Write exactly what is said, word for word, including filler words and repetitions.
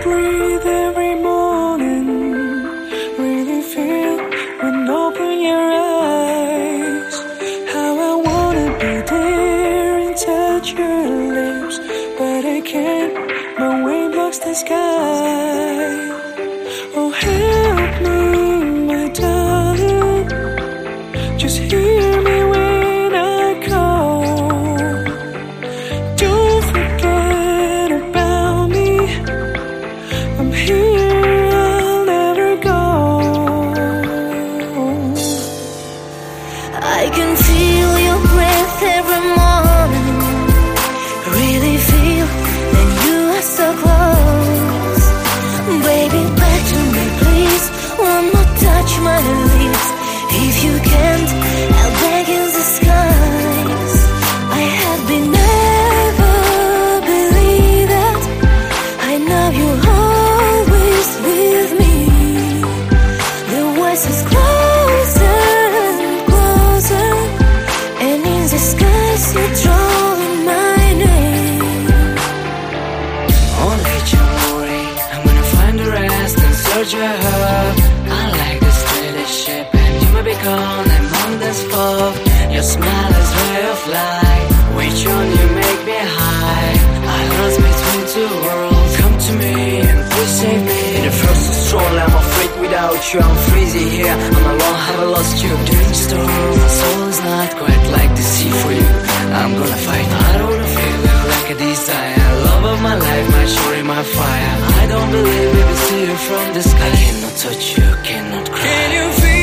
breathe every morning. Really feel when open your eyes. How I wanna be there and touch your lips, but I can't. My way blocks the sky. Oh, help me, my darling. Just hear me when I call. Don't forget about me. I'm here, I'll never go. I can feel your breath every morning. Really feel that you are so close. Baby, back to me, please. One more touch, my lips. If you can't, I'll beg in the skies. I have been never believe that. I know you're always with me. The voice is closer and closer, and in the skies you're drawing my name. On which I'm worried, I'm gonna find the rest and search for her. I like this steady ship, and you may be gone among the fog. Your smile is ray of light, which on you make me high. I lost between two worlds. Come to me and please save me. In the first stroll, I'm afraid without you. I'm freezing here. I'm alone, have I lost you? During the storm, my soul is not quite like the sea for you. I'm gonna fight. I don't wanna feel it like a desire. Love of my life, my story, my fire. I don't believe it will see you from the sky. I cannot touch you, cannot cry. Can you feel